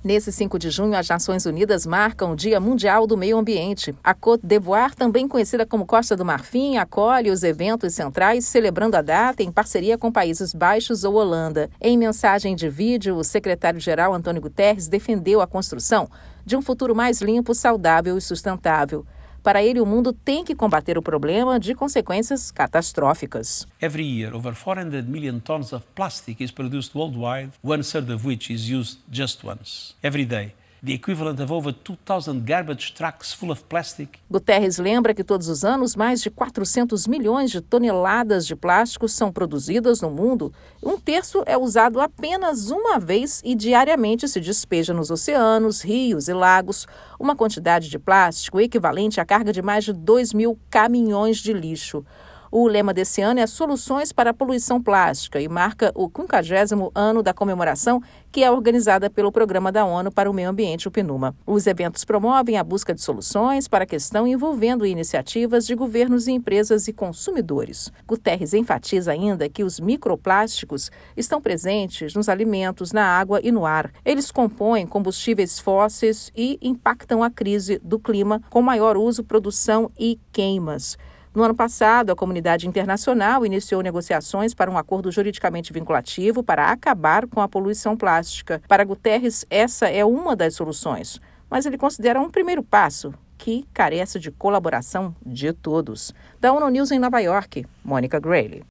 Nesse 5 de junho, as Nações Unidas marcam o Dia Mundial do Meio Ambiente. A Côte d'Ivoire, também conhecida como Costa do Marfim, acolhe os eventos centrais, celebrando a data em parceria com Países Baixos ou Holanda. Em mensagem de vídeo, o secretário-geral Antônio Guterres defendeu a construção de um futuro mais limpo, saudável e sustentável. Para ele, o mundo tem que combater o problema de consequências catastróficas. Every year, over 400 million tons of plastic is produced worldwide, 1/3 of which is used just once. Every day, the equivalent of over 2,000 garbage trucks full of plastic. Guterres lembra que todos os anos mais de 400 milhões de toneladas de plástico são produzidas no mundo. 1/3 é usado apenas uma vez e diariamente se despeja nos oceanos, rios e lagos, uma quantidade de plástico equivalente à carga de mais de 2.000 caminhões de lixo. O lema desse ano é Soluções para a Poluição Plástica e marca o 50º ano da comemoração, que é organizada pelo Programa da ONU para o Meio Ambiente, o PNUMA. Os eventos promovem a busca de soluções para a questão envolvendo iniciativas de governos e empresas e consumidores. Guterres enfatiza ainda que os microplásticos estão presentes nos alimentos, na água e no ar. Eles compõem combustíveis fósseis e impactam a crise do clima com maior uso, produção e queimas. No ano passado, a comunidade internacional iniciou negociações para um acordo juridicamente vinculativo para acabar com a poluição plástica. Para Guterres, essa é uma das soluções, mas ele considera um primeiro passo que carece de colaboração de todos. Da ONU News em Nova York, Mônica Grayle.